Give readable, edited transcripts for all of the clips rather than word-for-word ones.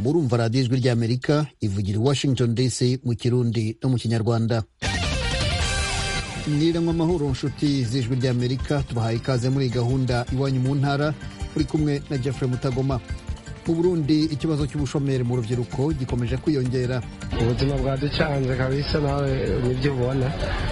murumva radiyo ijwi ry'Amerika ivugira i Washington DC mu Kirundi no mu Kinyarwanda. Mwiriwe amahoro nshuti z'ijwi ry'Amerika, tubahaye ikaze muri gahunda iwanyu mu ntara, uri kumwe na Jeffrey Mutagoma. Mu Burundi ikibazo cy'ubushomeri mu rubyiruko gikomeje kwiyongera. Ubuzima bwaducanze kabisa, nawe nibyo ubona.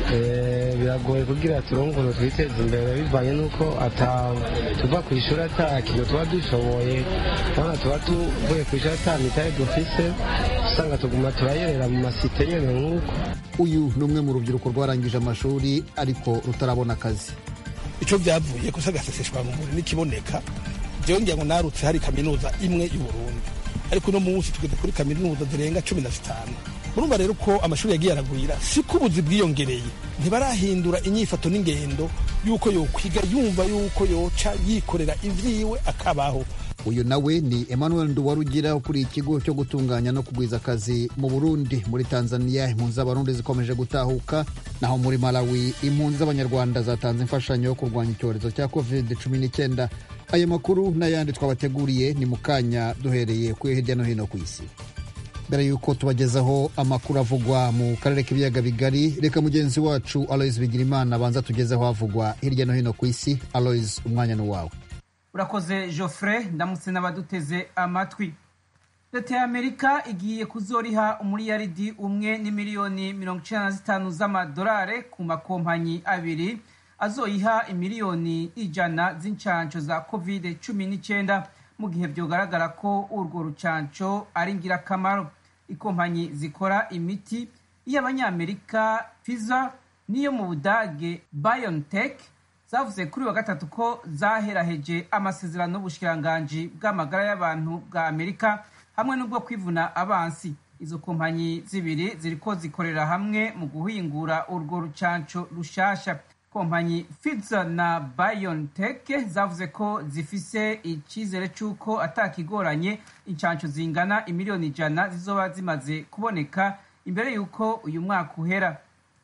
Biragoye kugira turongo twiteze imbere bivanye nuko tuva ku ishuri atakintu tuba dushoboye, kandi tuba tuvuye ku ishuri atamitaye dufise, usanga tuguma turayerera mu masite nyene nk'uko. Uyu ni umwe mu rubyiruko rwarangije amashuri ariko rutarabona akazi. Ico byavuye ko sagaseseshwa mu muri nikiboneka, byongeye ngo narutse hari kaminuza imwe y'u Burundi, ariko no munsi tugeze kuri kaminuza zirenga 15. Murumva rero ko amashuri yagiye aragwira, siko ubuzi bwiyongereye, ntibarahindura inyifato n'ingendo yuko yokwiga yumva yuko yoca yikorera ivyiwe akabaho. Uyu nawe ni Emmanuel Nduwarugira ukuri ikigo cyo gutunganya no kugwiza akazi mu Burundi. Muri Tanzania impunzi z'abarundi zikomeje gutahuka, naho muri Malawi impunzi z'abanyarwanda zatanze imfashanyo yo kurwanya icyorezo cya COVID-19. Aya makuru n'ayandi twabateguriye ni mukanya duhereye ku hirya no hino ku isi. Mbere yuko tubagezaho amakuru avugwa mu karere k'ibiyaga bigari, reka mugenzi wacu Aloys Bigirimana abanza tugezeho avugwa hirya no hino ku isi. Aloys, umwanya ni wawe. Urakoze Geoffrey, ndamutse n'abaduteze amatwi. Leta ya Amerika igiye kuzoriha umuriyaridi umwe n'imiliyoni 95 z'amadolari ku makompanyi abiri azoyiha imiliyoni 100 z'incanco za COVID-19 mu gihe byogaragara ko urwo rucanco ari ngirakamaro. Ikompanyi zikora imiti y'abanyamerika Pfizer niyo mu Budage BioNTech zavuze kuri wa gatatu ko zaheraheje amasezerano y'ubushikiranganji bw'amagara y'abantu bwa Amerika hamwe n'ubwo kwivuna abansi. Izo kompanyi zibiri ziriko zikorera hamwe mu guhingura urwo rucanco rushasha. Kompanyi Pfizer na BioNTech zavuze ko zifise icizere c'uko atakigoranye incanco zingana imiliyoni 100 zizoba zimaze kuboneka imbere y'uko uyu mwaka uhera.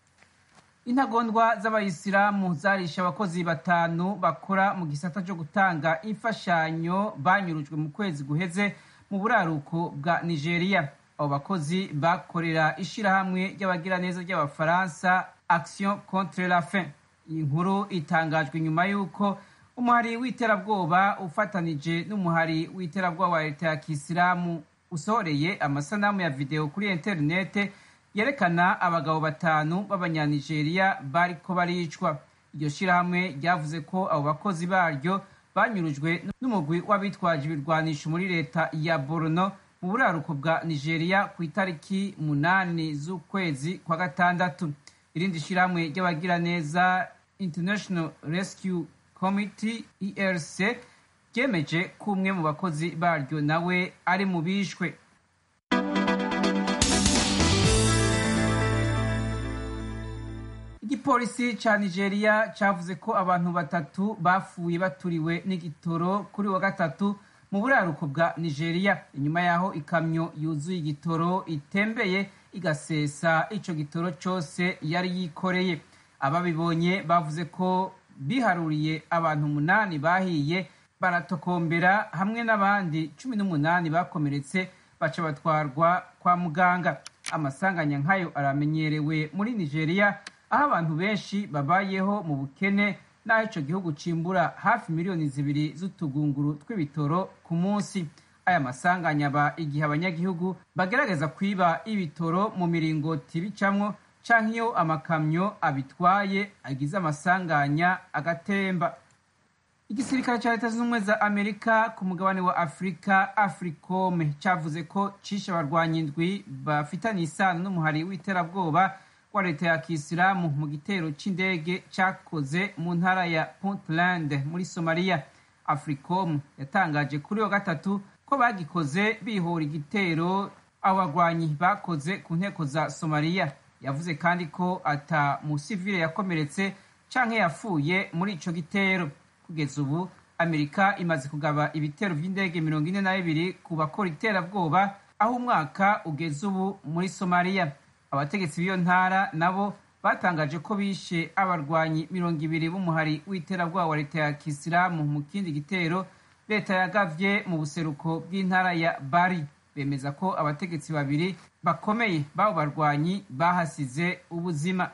Intagondwa z'abayisilamu zarisha abakozi 5 bakora mu gisata cyo gutanga imfashanyo banyurujwe mu kwezi guheze mu buraruko bwa Nigeria. Abo bakozi bakorera ishirahamwe ry'abagiraneza ry'abafaransa Action contre la faim. Iyi nkuru itangajwe nyuma y'uko umuhari w'iterabwoba ufatanije n'umuhari w'iterabwoba wa leta ya Kisilamu usohoreye amasanamu ya video kuri internet yerekana abagabo 5 b'abanyanigeria bariko baricwa. Iryo shirahamwe ryavuze ko abo bakozi baryo banyurujwe n'umugwi w'abitwaje ibirwanisho muri leta ya Borno mu buraruko bwa Nigeria ku itariki 8 z'ukwezi kwa gatandatu. Irindi shirahamwe ry'abagiraneza International Rescue Committee IRC ryemeje ko umwe mu bakozi baryo nawe ari mu bishwe. Igipolisi ca Nigeria cavuze ko abantu 3 bafuye baturiwe n'igitoro kuri wa gatatu mu buraruko bwa Nigeria, inyuma yaho ikamyo yuzuye igitoro itembeye igasesa ico gitoro cose yari yikoreye. Ababibonye bavuze ko biharuriye abantu 8 bahiye baratokombera hamwe n'abandi 18 bakomeretse baca batwarwa kwa muganga. Amasanganya nkayo aramenyerewe muri Nigeria, aho abantu benshi babayeho mu bukene n'aho ico gihugu cimbura hafi miliyoni 2 z'utugunguru tw'ibitoro ku munsi. Aya masanganya aba igihe abanyagihugu bagerageza kwiba ibitoro mu miringoti bicamwo canke iyo amakamyo abitwaye agize amasanganya agatemba. Igisirikare ca Leta Zunze Ubumwe za Amerika ku mugabane wa Afrika AFRICOM cavuze ko cishe abarwanyi 7 bafitanye isano n'umuhari w'iterabwoba wa leta ya Kisilamu mu gitero c'indege cakoze mu ntara ya Puntland muri Somalia. AFRICOM yatangaje kuri wa gatatu ko bagikoze bihora igitero abagwanyi bakoze ku nteko za Somalia. Yavuze kandi ko ata musivile yakomeretse canke yafuye muri ico gitero. Kugeza ubu Amerika imaze kugaba ibitero vy'indege 42 ku bakora iterabwoba, aho umwaka ugeze ubu muri Somalia. Abategetsi b'iyo ntara nabo batangaje ko bishe abarwanyi 200 b'umuhari w'iterabwoba wa leta ya Kisilamu mu kindi gitero leta yagavye mu buseruko bw'intara ya Bari. bemeza ko abategetsi babiri bakomeye b'abo barwanyi bahasize ubuzima.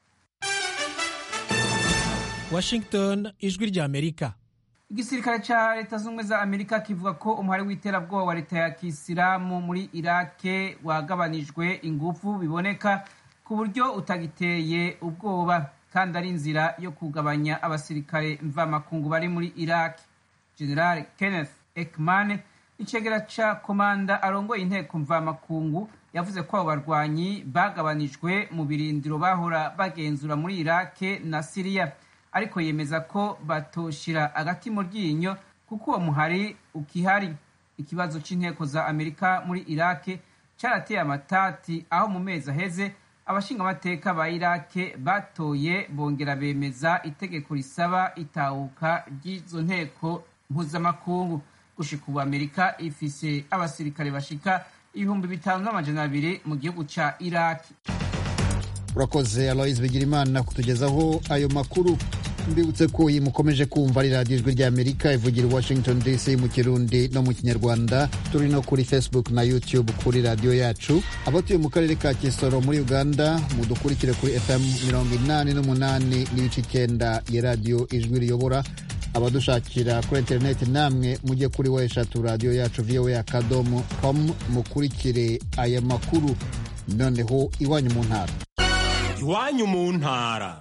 Washington, ijwi rya Amerika. Igisirikare ca leta z'ubumwe za Amerika kivuga ko umuhari w'iterabwoba wa leta ya Kisilamu muri Irake wagabanijwe ingufu biboneka ku buryo utagiteye ubwoba kandi ari inzira yo kugabanya abasirikare mvamakungu bari muri Iraq. General Kenneth Ekman, icegera ca komanda arongoye inteko mvamakungu, yavuze ko abo barwanyi bagabanijwe mu birindiro bahora bagenzura muri Iraq na Syria, ariko yemeza ko batoshira agati mu ryinyo kuko uwo muhari ukihari. Ikibazo c'inteko za Amerika muri Iraq carateye amatati aho mu mezi aheze abashingamateka ba Iraq batoye bongera bemeza itegeko risaba itahuka ry'izo nteko mpuzamakungu. Gushika ubu Amerika ifise abasirikare bashika 5,200 mu gihugu ca Iraq. Urakoze Aloys Bigirimana kutugezaho ayo makuru. Mbibutse ko iyi mukomeje kumva ari radiyo ijwi rya Amerika ivugira i Washington DC mu Kirundi no mu Kinyarwanda. Turi no kuri Facebook na YouTube kuri radiyo yacu. Abatuye mu karere ka Kisoro muri Uganda mudukurikire kuri FM 88.9 ya radiyo ijwi riyobora. Abadushakira kuri interineti namwe mujye kuri weshatu radiyo yacu voa.com mukurikire aya makuru. Noneho iwanyu mu ntara. Iwanyu mu ntara.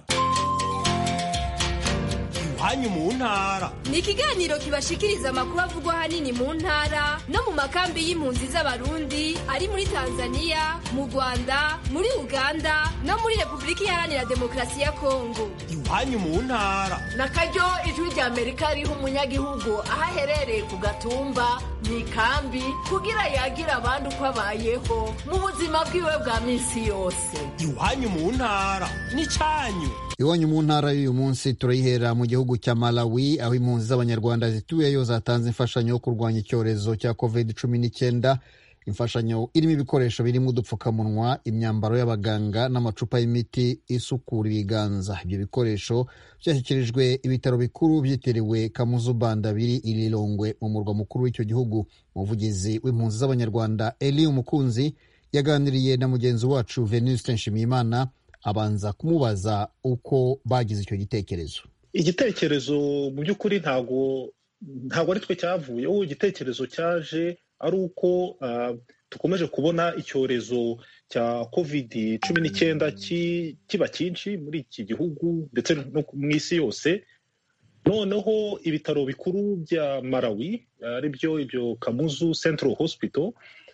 Iwanyu mu ntara ni ikiganiro kibashikiriza amakuru avugwa hanini mu ntara no mu makambi y'impunzi z'abarundi ari muri Tanzania, mu Rwanda, muri Uganda no muri Repubulika Iharanira Demokarasi ya Kongo. Iwanyu mu ntara nakaryo ijwi rya Amerika riha umunyagihugu aho aherereye ku gatumba mu ikambi kugira yagira abandi uko abayeho mu buzima bwiwe bwa minsi yose. Iwanyu mu ntara ni cyanyu. Iwanyu mu ntara y'uyu munsi turayihera mu gihugu cya Malawi, aho impunzi z'abanyarwanda zituyeyo zatanze imfashanyo yo kurwanya icyorezo cya COVID-19. Imfashanyo irimo ibikoresho birimo udupfukamunwa, imyambaro y'abaganga n'amacupa y'imiti isukura ibiganza. Ibyo bikoresho byashyikirijwe ibitaro bikuru byitiriwe Kamuzu Banda biri i Lilongwe mu murwa mukuru w'icyo gihugu. Umuvugizi w'impunzi z'abanyarwanda Eli Umukunzi yaganiriye na mugenzi wacu Venuste Nshimiyimana abanza kumubaza uko bagize icyo gitekerezo. Igitekerezo mu by'ukuri ntago ari twe cyavuye. Igitekerezo cyaje ari uko dukomeje kubona icyorezo cya COVID-19 kiba cyinshi muri iki gihugu ndetse no mu isi yose. Noneho ibitaro bikuru bya Malawi ari byo ibyo Kamuzu Central Hospital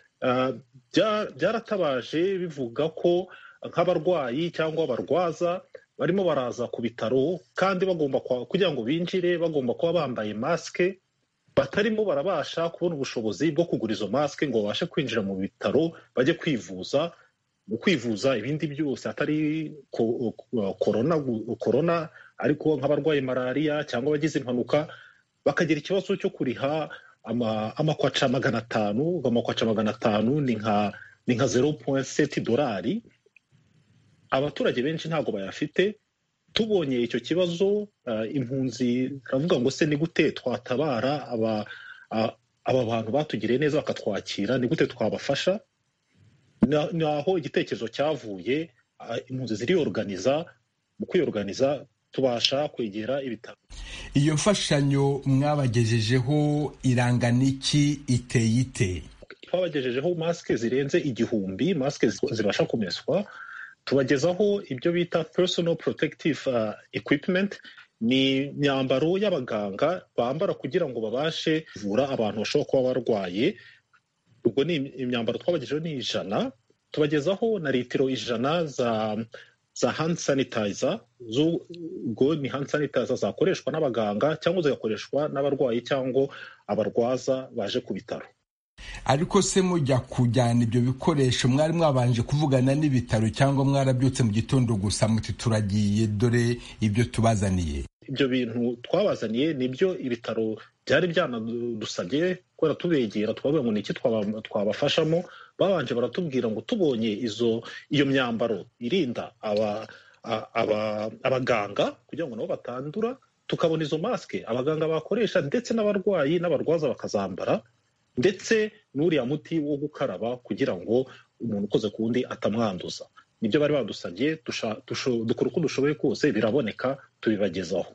byaratabaje bivuga ko nk'abarwayi cyangwa abarwaza barimo baraza ku bitaro kandi bagomba kugira ngo binjire bagomba kuba bambaye maske, batarimo barabasha kubona ubushobozi bwo kugura izo maske ngo babashe kwinjira mu bitaro bajye kwivuza ibindi byose atari corona ariko nk'abarwaye malaria cyangwa abagize impanuka bakagira ikibazo cyo kuriha amakwaca 500. Amakwaca 500 ni nka 0.7 dolari. Abaturage benshi ntago bayafite. Tubonye icyo kibazo impunzi ravuga ngo se ni gute twatabara aba bantu batugiriye neza bakatwakira, ni gute twabafasha? Naho igitekerezo cyavuye, impunzi ziriorganiza. Mu kwiorganiza tubasha kwegera ibitaro. Iyo mfashanyo mwabagejejeho irangana iki, iteye ite? Twabagejejeho maske zirenze 1,000, maske zibasha kumeswa. Tubagezaho ibyo bita personal protective equipment, ni imyambaro y'abaganga bambara kugira ngo babashe kuvura abantu bashobora kuba barwaye. Ubwo ni imyambaro twabagejeho ni 100. Tubagezaho na litiro 100 za hand sanitizer. Ubwo ni hand sanitizer zakoreshwa n'abaganga cyangwa zigakoreshwa n'abarwayi cyangwa abarwaza baje ku bitaro. Ariko se mujya kujyana ibyo bikoresho mwari mwabanje kuvugana n'ibitaro cyangwa mwarabyutse mu gitondo gusa muti turagiye dore ibyo tubazaniye? Ibyo bintu twabazaniye nibyo ibitaro byari byanadusabye kubera tubegera twavuga ngo niki twabafashamo. Babanje baratubwira ngo tubonye iyo myambaro irinda abaganga kugira ngo nabo batandura, tukabona izo maske abaganga bakoresha ndetse n'abarwayi n'abarwaza bakazambara, ndetse n'uriya muti wo gukaraba kugira ngo umuntu ukoze ku wundi atamwanduza. Nibyo bari badusabye, dukora uko dushoboye kose, biraboneka, tubibagezaho.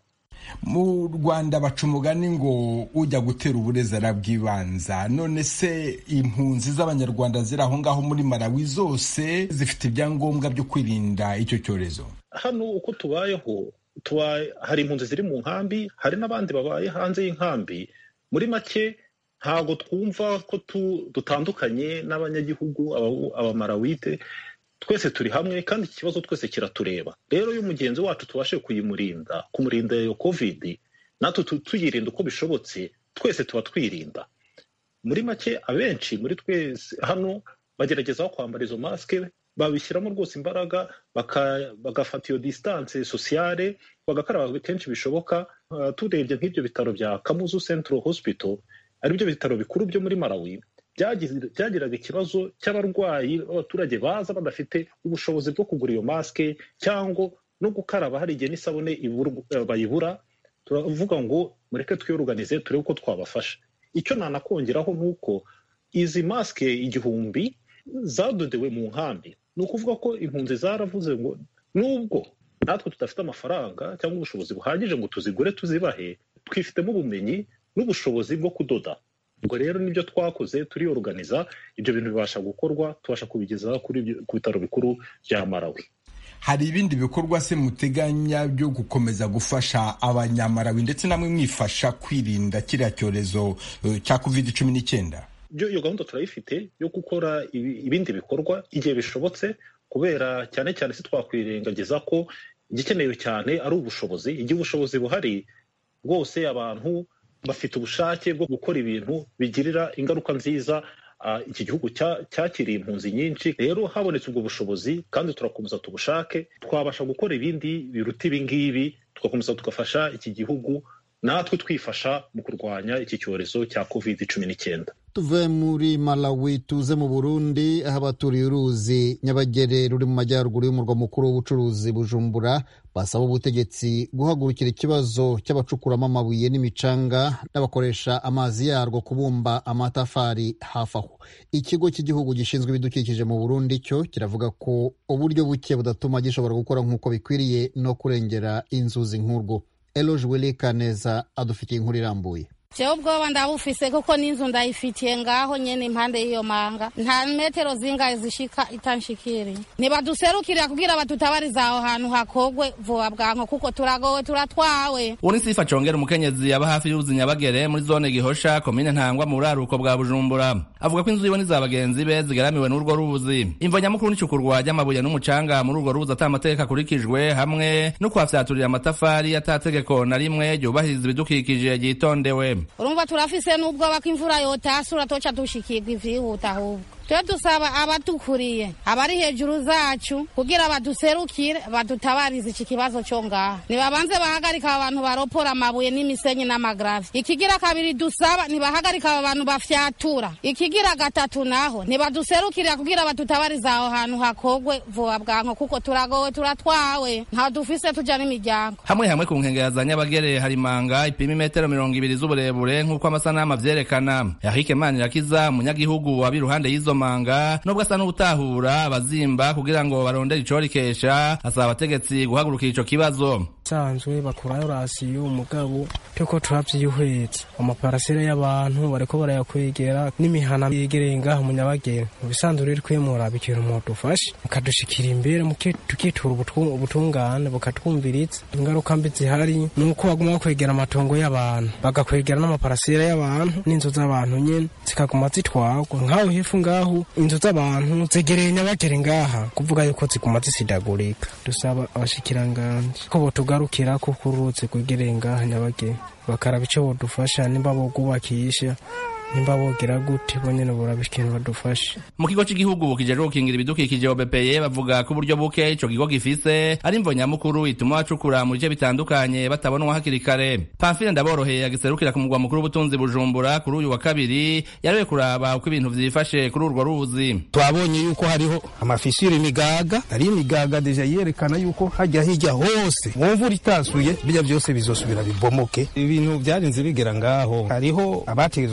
Mu Rwanda baca umugani ngo ujya gutera uburezi arabwibanza. None se impunzi z'abanyarwanda ziri aho ngaho muri Malawi zose zifite ibyangombwa byo kwirinda icyo cyorezo? Hano uko tubayeho, hari impunzi ziri mu nkambi, hari n'abandi babaye hanze y'inkambi. Muri make ntabwo twumva ko dutandukanye n'abanyagihugu abamarawite. Twese turi hamwe kandi iki kibazo twese kiratureba. Rero iyo umugenzi wacu tubashe kumurinda iyo covid, natwe tuyirinda uko bishobotse, twese tuba twirinda. Muri make abenshi muri twese hano bagerageza kwambara izo maske, babishyiramo rwose imbaraga, bagafata iyo distance sociale, bagakaraba kenshi bishoboka. Turebye nk'ibyo bitaro bya Kamuzu Central Hospital, ari byo bitaro bikuru byo muri Malawi, byagiraga ikibazo cy'abarwayi b'abaturage baza badafite ubushobozi bwo kugura iyo maske cyangwa no gukaraba, hari igihe n'isabune bayibura. Turavuga ngo mureke twiyoruganize turebe uko twabafasha. Icyo nanakongeraho nuko izi maske 1000 zadodewe mu nkambi. Ni ukuvuga ko impunzi zaravuze ngo nubwo natwe tudafite amafaranga cyangwa ubushobozi buhagije ngo tuzigure tuzibahe, twifitemo ubumenyi n'ubushobozi bwo kudoda. Ubwo rero nibyo twakoze, turiyoruganiza, ibyo bintu bibasha gukorwa, tubasha kubigeza ku bitaro bikuru bya Malawi. Hari ibindi bikorwa se muteganya byo gukomeza gufasha abanyamalawi ndetse namwe mwifasha kwirinda kiriya cyorezo cya COVID-19? Iyo gahunda turayifite yo gukora ibindi bikorwa igihe bishobotse, kubera cyane cyane si twakwirengagiza ko igikenewe cyane ari ubushobozi. Igihe ubushobozi buhari bwose, abantu bafite ubushake bwo gukora ibintu bigirira ingaruka nziza iki gihugu cyakiriye impunzi nyinshi. Rero habonetse ubwo bushobozi kandi turakomeza tubushake, twabasha gukora ibindi biruta ibi ngibi, tugakomeza tugafasha iki gihugu, natwe twifasha mu kurwanya iki cyorezo cya COVID-19. Tuve muri Malawi tuze mu Burundi, aho abaturiye uruzi Nyabagere ruri mu majyaruguru y'umurwa mukuru w'ubucuruzi Bujumbura basaba ubutegetsi guhagurukira ikibazo cy'abacukuramo amabuye n'imicanga n'abakoresha amazi yarwo kubumba amatafari hafi aho. Ikigo cy'igihugu gishinzwe ibidukikije mu Burundi cyo kiravuga ko uburyo buke budatuma gishobora gukora nk'uko bikwiriye no kurengera inzuzi nk'urwo. Eloge Wilikaneza adufitiye inkuru irambuye. Jewe ubwoba ndabufise kuko n'inzu ndayifitiye ngaho nyene impande y'iyo manga, nta metero zingahe zishika itanshikiriye. Nibaduserukira kugira batutabariza aho hantu hakogwe vuba bwanko kuko turagowe turatwawe. Uni Sifa Congera umukenyezi yaba hafi y'uruzi Nyabagere muri zone Gihosha komine Ntangwa mu buraruko bwa Bujumbura, avuga ko inzu yibone z'abagenzi be zigaramiwe n'urwo ruzi. Imvo nyamukuru n'icukurwa ry'amabuye n'umucanga muri urwo ruzi atamateka akurikijwe, hamwe no kwafyaturira amatafari atategeko na rimwe ryubahiriza ibidukikije yitondewe. Urumva turafise n'ubwoba ko imvura yotasura toca dushikirwa ivyihuta ahubwo. Twe dusaba abatukuriye abari hejuru zacu kugira baduserukire badutabarize iki kibazo cyo ngaha. Nibabanze bahagarika abantu baropora amabuye n'imisenyi n'amagravi. Ikigira kabiri dusaba nibahagarika abantu bafyatura. Ikigira gatatu naho nibaduserukire kugira batutabariza aho hantu hakogwe vuba bwanko kuko turagowe turatwawe nta dufise tuja n'imiryango. Hamwe ku nkengera za Nyabagere hari manga ipima metero 200 z'uburebure nk'uko amasanamu avyerekana. Eric Manirakiza umunyagihugu wa biruhande y'izo manga nubwo asa n'ubutahura abazimba kugira ngo barondere icorikesha, asaba abategetsi guhagurukira ico kibazo. Sanzwe bakurayo rasiyo umugabo cyoko turavyihweza amaparasera y'abantu bareko barayakwegera n'imihana yegereye ngaho mu Nyabagere. Mu bisanzwe rero kwemura bikintu mu dufashe mukadushikira imbere tukitura ubutungane bukatwumviritsa. Ingaruka mbi zihari nuko baguma kwegera amatongo y'abantu bagakwegera n'amaparasera y'abantu n'inzu z'abantu nyene zikaguma zitwagwa ngaho hefu ngaho inzu z'abantu zegereye Nyabagere ngaha kuvuga yuko ziguma zisidagurika. Dusaba abashikiranganje ko botugarukira ko kurutse kwegereye ngaha Nyabagere bakaraba ico bodufasha nimba bogubakisha nimba bogira gute bonyene borabikene badufashe. Mu kigo cy'igihugu kijejwe gukingira ibidukikije OBPE bavuga ko uburyo buke ico kigo gifise ari imvo nyamukuru ituma bacukura mu bice bitandukanye batabonwa hakiri kare. Pamphile Ndaboroheye agiserukira ku mugwa mukuru w'ubutunzi Bujumbura kuri uyu wa kabiri yarewe kuraba uko ibintu vyifashe kuri urwo ruzi. Twabonye yuko hariho amafisire imigaga, ari imigaga deja yerekana yuko hajya hirya hose mumvura itasuye bijya byose bizosubira bibomoke. Ibintu byarinze bigera ngaho hariho abategezwa kudufa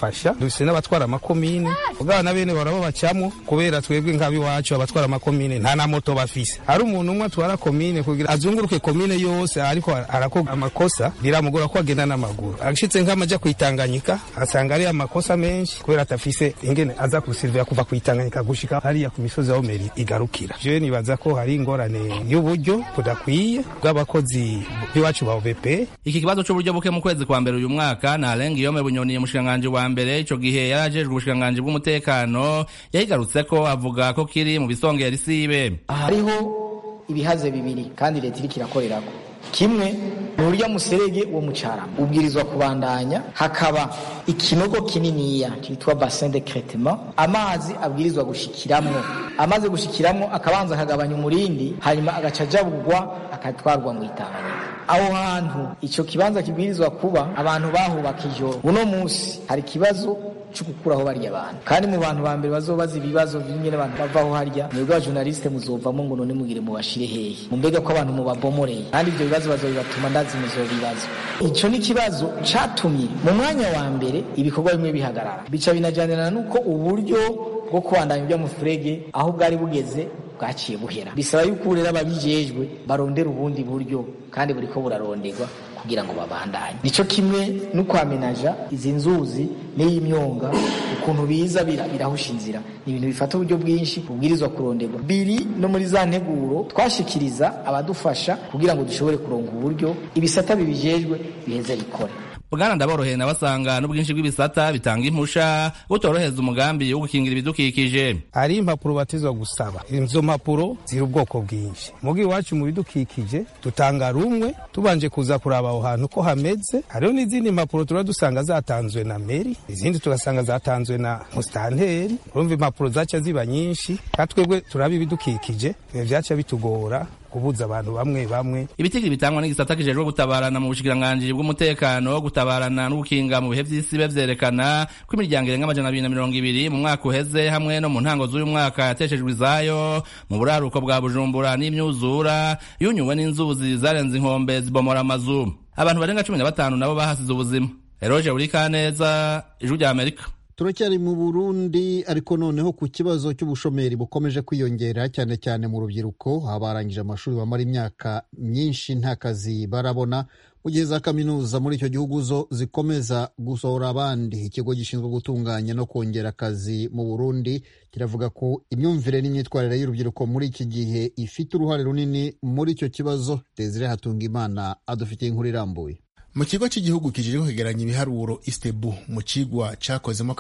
baradufasha dufise n'abatwara amakomine ubwana bene barabo bacamo kubera twebwe nk'abiwacu abatwara amakomine nta na moto bafise hari umuntu umwe atwara komine kugira azunguruke komine yose ariko arakoga amakosa biramugora ko agenda n'amaguru agishitse nk'amaja kwitanganyika asanga ari amakosa menshi kubera atafise ingene aza kusivya kuva kwitanganyika gushika hariya ku misozi aho meri igarukira je nibaza ko hari ingorane y'uburyo budakwiye bw'abakozi biwacu ba OVP. Iki kibazo c'uburyo buke mu kwezi kwa mbere uyu mwaka na Alengi Yome Bunyoni umushikanganje wa mbere ico gihe yarajejwe ubushikanganje bw'umutekano yahigarutse ko avuga ko kiri mu bisongera isibe. Hariho ibihaze bibiri kandi leta iriko irakorerako. Kimwe ni urya muserege wo mucara ubwirizwa kubandanya hakaba ikinogo kininiya cyitwa bassin de traitement amazi abwirizwa gushikiramwo amaze gushikiramwo akabanza akagabanya umurindi hanyuma agacajabugwa akatwarwa mu Itanganyika. Aho hantu ico kibanza kibwirizwa kuba abantu bahubaka ijoro uno musi hari kibazo cukukuraho bari abantu kandi mu bantu bambere bazobaza ibibazo by'ingene abantu bavaho harya mwebwe ba journaliste muzovamo ngo none mugire mu bashire hehe mumbega ko abantu mubabomoreye kandi ibyo bibazo bazobibatuma ndazi muzobibazo ico ni kibazo catumye mu mwanya wa mbere ibikorwa bimwe bihagarara bica binajanirana nuko uburyo bwo kubandanya ibyo mu frege aho bwari bugeze bwaciye buhera bisaba yuko rero ababijejwe barondera ubundi buryo kandi buriko buraronderwa kugira ngo babandanye nico kimwe no kwamenaja izi nzuzi n'imyonga ukuntu biza birahusha inzira ni ibintu bifata uburyo bwinshi kubwirizwa kuronderwa biri no muri za nteguro twashikiriza abadufasha kugira ngo dushobore kuronga uburyo ibisata bibijejwe biheze bikore. Bwana Ndaboroheye nabasanga n'ubwinshi bw'ibisata bitanga impusha butoroheza umugambi wo gukingira ibidukikije. Ari impapuro batizwa gusaba. Izo mpapuro ziri ubwoko bwinshi. Mugi wacu mu bidukikije tutanga rumwe tubanje kuza kuraba aho hantu ko hameze. Hariho n'izindi mpapuro turadusanga zatanzwe na meri, izindi tugasanga zatanzwe na mustanteri. Urumva impapuro zaca ziba nyinshi. Katwebwe turaba ibidukikije byaca bitugora kubuza abantu bamwe ibitigiri bitangwa n'igisata kijejwe gutabarana mu bushikiranganje bw'umutekano gutabarana n'ubukinga mu bihe vy'isi bevyerekana ko imiryango irenga 220 mu mwaka uheze hamwe no mu ntango z'uyu mwaka yateshejwe izayo mu buraruko bwa Bujumbura n'imyuzura yunyuwe n'inzuzi zarenze inkombe zibomora amazu abantu barenga 15 nabo bahasize ubuzima. Eroje Urikaneza, Ijwi rya Amerika. Turacyari mu Burundi ariko noneho ku kibazo cy'ubushomeri bukomeje kwiyongera cyane cyane mu rubyiruko abarangije amashuri bamara imyaka myinshi nta kazi barabona mu gihe za kaminuza muri icyo gihugu zo zikomeza gusohora abandi. Ikigo gishinzwe gutunganya no kongera akazi mu Burundi kiravuga ko imyumvire n'imyitwarire y'urubyiruko muri iki gihe ifite uruhare runini muri icyo kibazo. Desire Hatungimana adufitiye inkuru irambuye. Mu kigo cy'igihugu kijejwe kwegeranya ibiharuro Istebu mu cigwa cakoze mu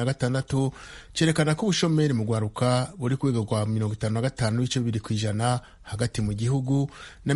2016 cerekana ko ubushomeri mu gwaruka buri kwega kwa 55.2% hagati mu gihugu na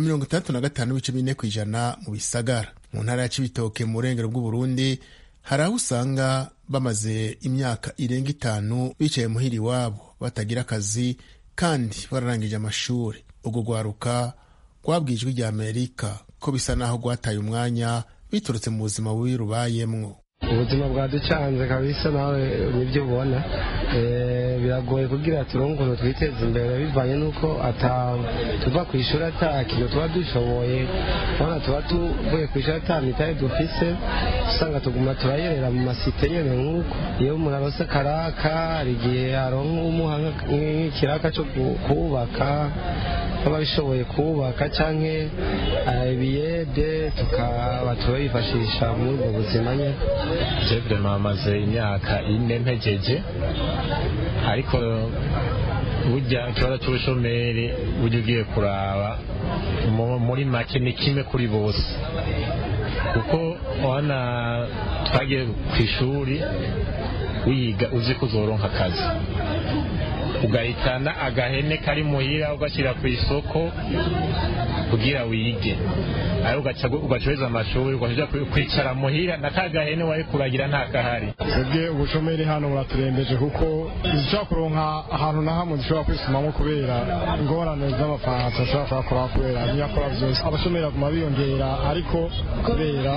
65.4% mu bisagara. Mu ntara ya Cibitoke mu burengero bw'u Burundi hari aho usanga bamaze imyaka irenga 5 bicaye muhiri wabo batagira akazi kandi bararangije amashuri. Ubwo gwaruka kwabwijwe rya Amerika ko bisa naho gwataye umwanya biturutse mu buzima bubi rubayemwo. Ubuzima bwaducanze kabisa nawe nibyo ubona biragoye kugira turongo twiteze imbere bivanye nuko tuva ku ishuri atakintu tuba dushoboye ubona tuba tuvuye ku ishuri atamitaye dufise usanga tuguma turayerera mu masite nyene nk'uko iyo umuntu arose karaka hari igihe aronka umuha nk'ikiraka cyo kubaka ababishoboye kubaka canke ibiyede tukaba turayifashisha muri ubwo buzima nyene. Jebwe mamaze imyaka 4 mpejeje ariko burya ikibazo cy'ubushomeri burya ugiye kuraba muri make ni kimwe kuri bose kuko wana twagiye ku ishuri wiga uzi kuzoronka akazi ugahitana agahene kari muhira ugashyira ku isoko kugira wige ayo ugacureza amashuri ugaja kwicara muhira nakagahene wari kuragira nta kahari. Twebwe ubushomeri hano buraturembeje kuko dushobora kuronka ahantu na hamwe dushobora kwisumamo kubera ingorane z'amafaranga dushobora kurakora kubera ntiyakora byose. Abashomeri baguma biyongera ariko kubera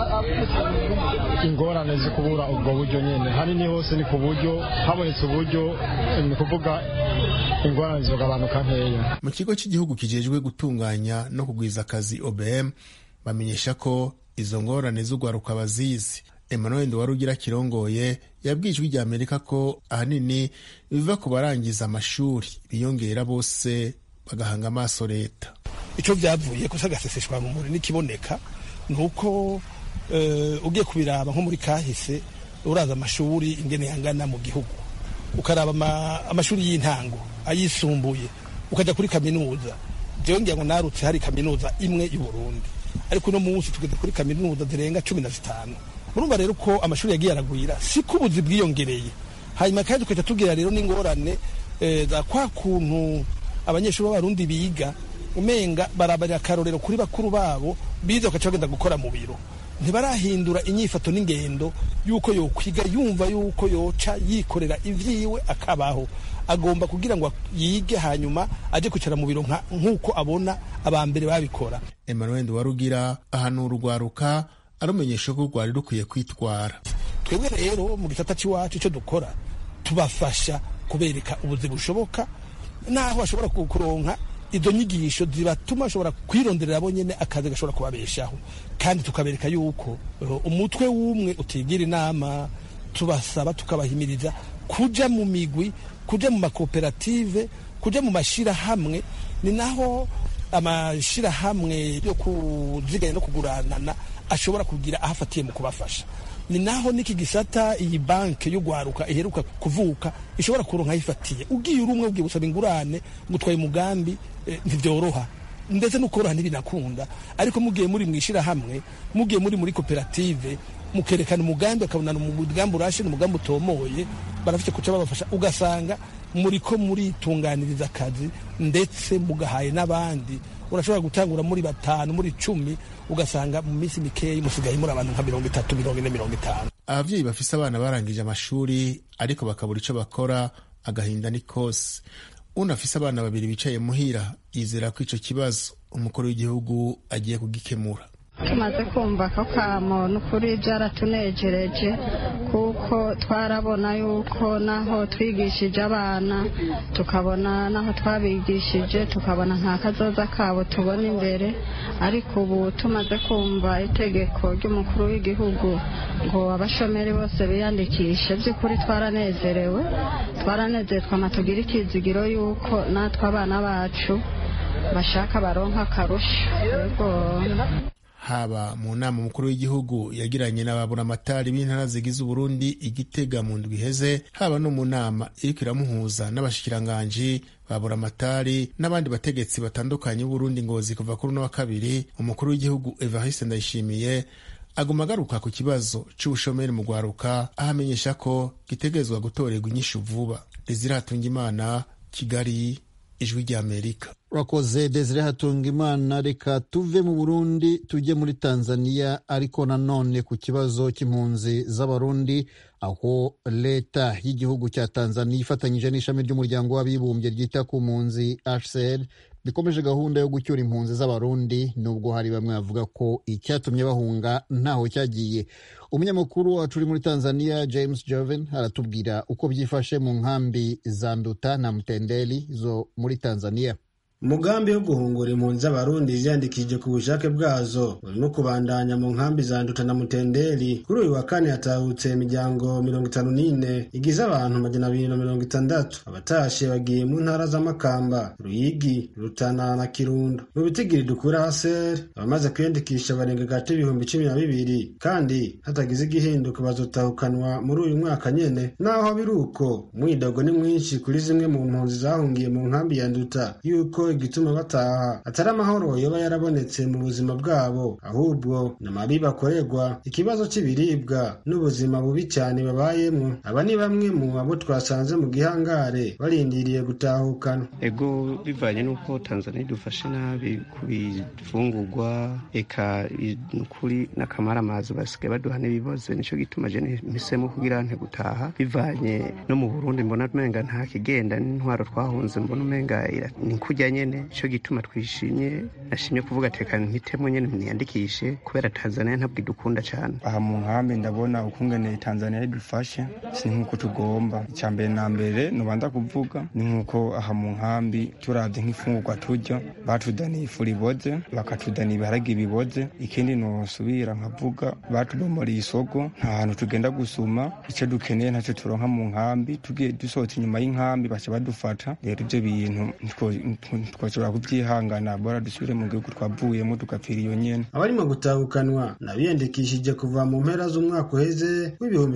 ingorane zo kubura ubwo buryo nyene hanini hose ni ku buryo habonetse uburyo ni kuvuga ingorane zogabanuka nkeya. Mu kigo cy'igihugu kijejwe gutunganya no kugwiza akazi OBM bamenyesha ko izo ngorane z'ugwaruka bazizi. Emmanuel Nduwarugira kirongoye yabwiye Ijwi rya Amerika ko ahanini biva ku barangiza amashuri biyongera bose bagahanga amaso leta. Ico vyavuye ko sagaseseshwa mu muri nikiboneka nuko ugiye kubiraba nko muri kahise uraza amashuri ingene yangana mu gihugu ukaraba amashuri y'intango ayisumbuye ukaja kuri kaminuza. Jewe ngira ngo narutse hari kaminuza imwe y'u Burundi ariko no munsi tugeze kuri kaminuza zirenga 15. Murumva rero ko amashuri yagiye aragwira si kubuzi bwiyongereye. Hanyuma kandi tukaja tugira rero n'ingorane za kwa kuntu abanyeshuri b'abarundi biga umenga barabara akarorero kuri bakuru babo biza ukaca bagenda gukora mu biro. Ntibarahindura inyifato n'ingendo yuko yokwiga yumva yuko yoca yikorera ivyiwe akabaho. Agomba kugira ngo yige hanyuma aje kwicara mu biro nk'uko abona abambere babikora. Emmanuel Nduwarugira ahanura urwaruka arumenyesha ko rwari rukwiye kwitwara. Twebwe rero mu gisata c'iwacu ico dukora tubafasha kubereka ubuzi bushoboka naho bashobora kuronka izo nyigisho zibatuma bashobora kwironderera abo nyene akazi gashobora kubabeshaho, kandi tukabereka yuko umutwe w'umwe utigira inama. Tubasaba tukabahimiriza kuja mu migwi, kuja mu makoperative, kuja mu mashirahamwe. Ni naho amashirahamwe yo kuziganya no kuguranana ashobora kugira ahafatiye mu kubafasha. Ni naho niki gisata iyi banke yo gwaruka iheruka kuvuka ishobora kuronka yifatiye. Ugiye urumwe ugiye gusaba ingurane gutwaye umugambi ntivyoroha ndetse n'ukoroha ntibinakunda, ariko mugiye muri mwishira hamwe, mugiye muri koperative, mukerekana umugambi akabona umugambi urashe n'umugambi utomoye, barafite kuca babafasha, ugasanga muriko muritunganiriza akazi ndetse mugahaye n'abandi. Urashobora gutangura muri 5 muri 10 ugasanga mu minsi mikeyi musigaye muri abantu nka 30 40 50. Abavyeyi bafise abana barangije amashuri ariko bakabura ico bakora agahinda ni kose. Unafise abana babiri bicaye muhira yizera ko ico kibazo umukuru w'igihugu agiye kugikemura. Tumaze kumva ko kamo n'ukuri byaratunejereje kuko twarabona yuko naho twigishije abana tukabona naho twabigishije tukabona nta kazoza kabo tubona imbere, ariko ubu tumaze kumva itegeko ry'umukuru w'igihugu ngo abashomeri bose biyandikishe, by'ukuri twaranezerewe twamatugira ikizigiro yuko natwe abana bacu bashaka baronka akarusho. Haba mu nama mukuru w'igihugu yagiranye n'ababuramatari b'intara zigize Uburundi Igitega mu ndwi iheze, haba no mu nama iriko iramuhuza n'abashikiranganji baburamatari n'abandi bategetsi batandukanye b'Uburundi Ngozi kuva kuri no wa kabiri, umukuru w'igihugu Evariste Ndayishimiye aguma agaruka ku kibazo c'ubushomeri mu gwaruka, ahamenyesha ko gitegerezwa gutorerwa inyishu vuba. Desire Hatungimana, Kigali, Ijwi rya Amerika. Urakoze Desire Hatungimana. Reka tuve mu Burundi tujye muri Tanzania, ariko nanone ku kibazo cy'impunzi z'abarundi, aho leta y'igihugu cya Tanzania ifatanyije n'ishami ry'umuryango w'abibumbye ryita ku mpunzi HCR bikomeje gahunda yo gucyura impunzi z'abarundi, nubwo hari bamwe bavuga ko icyatumye bahunga ntaho cyagiye. Umunyamakuru wacu uri muri Tanzania James Joven aratubwira uko byifashe mu nkambi za Nduta na Mtendeli zo muri Tanzania. Umugambi wo guhungura impunzi z'abarundi ziyandikije ku bushake bwazo urimo kubandanya mu nkambi za Nduta na Mutendeli. Kuri uyu wa kane hatahutse imiryango 54 igize abantu 260. Abatashe bagiye mu ntara za Makamba, Ruyigi, Rutana na Kirundo. Mu bitigiri dukura HCR abamaze kwiyandikisha barenga gato 12,000, kandi hatagize igihinduka bazotahukanwa muri uyu mwaka nyene. Naho biruko umwidogo ni mwinshi kuri zimwe mu mpunzi zahungiye mu nkambi ya Nduta yuko igituma bataha atari amahoro yoba yarabonetse mu buzima bwabo, ahubwo n'amabi bakorerwa, ikibazo cy'ibiribwa n'ubuzima bubi cyane babayemwo. Aba ni bamwe mu abo twasanze mu gihangare barindiriye gutahukana. Ego bivanye n'uko Tanzania dufashe nabi kubifungurwa, eka n'ukuri n'akamara amazi basigaye baduha n'ibibazo, nico gituma je mpisemo kugira nte gutaha. Bivanye no mu Burundi mbona umenga nta kigenda, n'intwaro twahunze mbona umenga ni kujyanye nyene ico gituma nashimye kuvuga tekana mpitemo nyene niyandikishe kubera Tanzania ntabwo idukunda cyane. Aha mu nkambi ndabona ukungene Tanzania idufashe si nkuko tugomba. Icyambere na mbere nubanza kuvuga ni nkuko aha mu nkambi turavye nk'ifungurwa turya batudaniye ifu riboze bakatudaniye ibiharage biboze. Ikindi nosubira nkavuga batubomora isoko nta hantu tugenda gusuma icyo dukeneye ntacyo turonka mu nkambi tugiye dusohotse inyuma y'inkambi baca badufata. Rero ibyo bintu twashobora kubyihangana bora dusubire mu gihugu twavuyemo tugapfira iyo nyene. Abarimo gutahukanwa nabiyandikishije kuva mu mpera z'umwaka uheze w'ibihumbi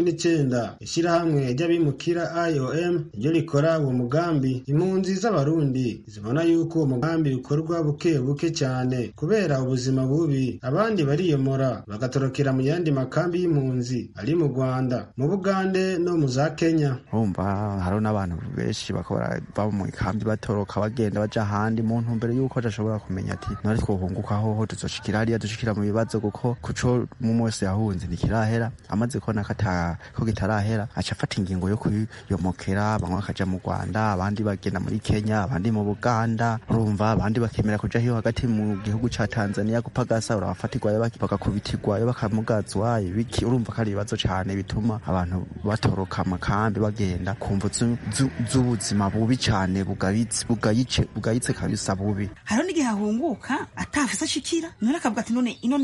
2019 ishyirahamwe ry'abimukira IOM ryo rikora uwo mugambi. Impunzi z'abarundi zibona yuko uwo mugambi ukorwa buke buke cyane kubera ubuzima bubi. Abandi bariyomora bagatorokera mu yandi makambi y'impunzi ari mu Rwanda, mu Bugande no mu za Kenya. Urumva hariho n'abantu benshi bakora baba mu ikambi batoroka bagenda baja ahandi mu ntumbero yuko adashobora kumenya ati nari twohunguka hoho tuzoshikira hariya dushikira mu bibazo kuko kuco mu wese yahunze ntikirahera. Amaze kubona ko kitarahera aca afata ingingo yo kuyomokera. Bamwe bakaja mu Rwanda, abandi bagenda muri Kenya, abandi mu Buganda. Urumva abandi bakemera kuja hiyo hagati mu gihugu ca Tanzania gupagasa. Urabafatirwayo bakakubitirwayo bakamugazwa ibiki. Urumva ko ari ibibazo cane bituma abantu batoroka amakambi bagenda kumva z'ubuzima bubi cane bugayitse kabisa bubi. Hariho n'igihe ahunguka atafise ashikira none akavuga ati none ino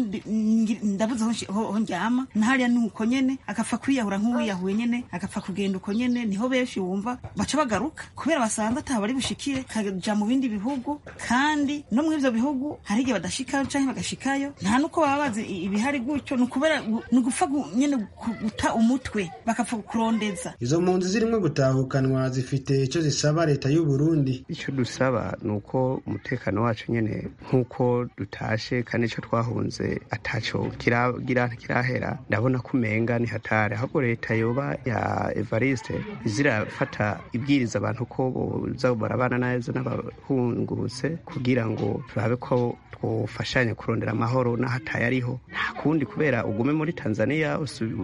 ndabuze ho njyama nahariya nuko nyene agapfa kwiyahura nk'uwiyahuye nyene agapfa kugenda uko nyene. Niho benshi wumva baca bagaruka kubera basanze atabari bushikire kaja mu bindi bihugu, kandi no mu ivyo bihugu hari igihe badashikayo canke bagashikayo nta nuko baba bazi ibihari gutyo. Nukubera nugupfa nyene guta umutwe bakapfa kurondeza. Izo mpunzi zirimo gutahukanwa zifite icyo zisaba leta y'u Burundi. Icyo dusaba nuko umutekano wacu nyene nkuko dutashe kandi ico twahunze ataco kirahera. Ndabona kumenga ni hatari, ahubwo leta yoba ya Evariste izirafata ibwiriza abantu ko boza barabana neza n'abahungurutse kugira ngo turabe ko twofashanya kurondera amahoro n'ahataye ariho. Nta kundi kubera ugume muri Tanzania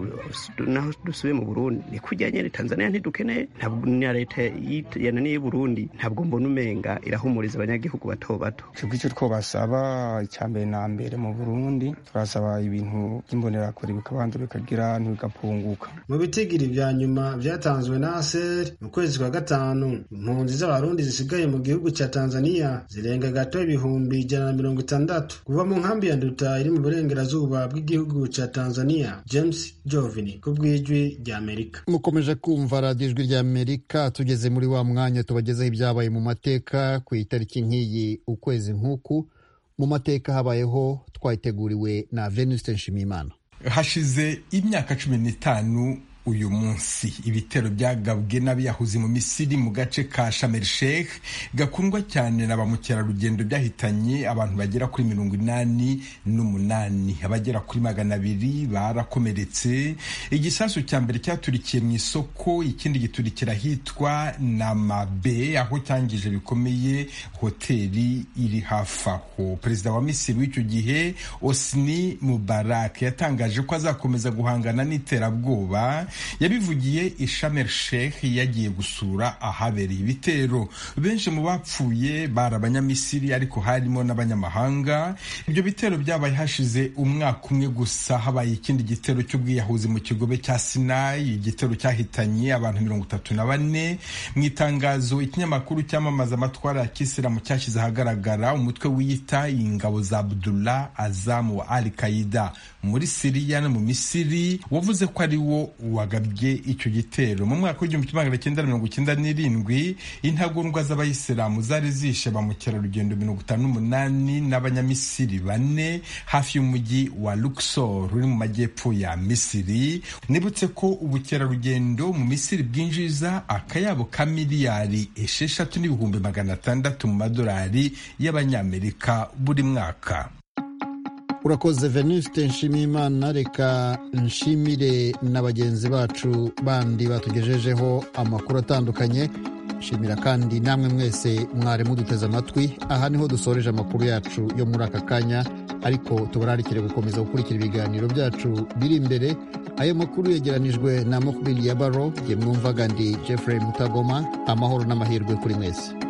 naho dusubiye mu Burundi ni kujya nyene. Tanzania ntidukeneye, ntabwo na leta yananiye Burundi ntabwo mbona umenga irahumuriza abanyagihugu bato bato. Icyo twobasaba icyambere na mbere mu Burundi turasaba ibintu by'imbonerakure bikabanza bikagira ntibigapunguka. Mu bitigiri vya nyuma vyatanzwe na ASER mu kwezi kwa gatanu, impunzi z'abarundi zisigaye mu gihugu ca Tanzania zirenga gato ibihumbi 160 kuva mu nkambi ya Nduta iri mu burengerazuba bw'igihugu ca Tanzania. James Jovini kubw'ijwi rya Amerika. Mukomeje kumva radiyo ijwi rya Amerika. Tugeze muri wa mwanya tubagezaho ibyabaye mu mateka ku itariki nk'iyi ukwezi nk'uku. Mu mateka habayeho twayiteguriwe na Venuste Nshimiyimana. Hashize imyaka 15 uyu munsi ibitero byagabwe n'abiyahuzi mu Misiri mu gace ka Sharm el Sheikh gakundwa cyane na ba mukerarugendo byahitanye abantu bagera kuri 88, abagera kuri 200 barakomeretse. Igisasu cya mbere cyaturikiye mu isoko, ikindi giturikira hitwa Namabe aho cyangije bikomeye hoteli iri hafi aho. Perezida wa Misiri w'icyo gihe Hosni Mubarak yatangaje ko azakomeza guhangana n'iterabwoba. Yabivugiye i Sharm el Sheikh yagiye gusura ahabereye ibitero. Benshi mu bapfuye bari abanyamisiri ariko harimo n'abanyamahanga. Ibyo bitero byabaye hashize umwaka umwe gusa. Habaye ikindi gitero cy'ubwiyahuzi mu kigobe cya Sinai, igitero cyahitanye abantu 34. Mu itangazo ikinyamakuru cyamamaza amatwara ya Kisilamu cyashyize ahagaragara umutwe wiyita ingabo za Abdullah Azam wa Al-Qaeda muri Syria no mu Misiri wavuze ko ari wo wagabye icyo gitero. Mu mwaka w'1997 intagondwa z'abayisilamu zari zishe ba mukerarugendo 58 n'abanyamisiri 4 hafi y'umujyi wa Luxor uri mu majyepfo ya Misiri. Nibutse ko ubukerarugendo mu Misiri bwinjiza akayabo ka miliyari 6,600 mu madolari y'abanyamerika buri mwaka. Urakoze Venuste Nshimiyimana. Reka nshimire na bagenzi bacu bandi batugejejeho amakuru atandukanye. Nshimira kandi namwe mwese mwari muduteze amatwi. Aha niho dusoreje amakuru yacu yo muri aka kanya, ariko tubararikire gukomeza gukurikira ibiganiro byacu biri imbere. Ayo makuru yegeranijwe na Mokbili ya Baro. Jye mwumvaga ndi Jeffrey Mutagoma. Amahoro n'amahirwe kuri mwese.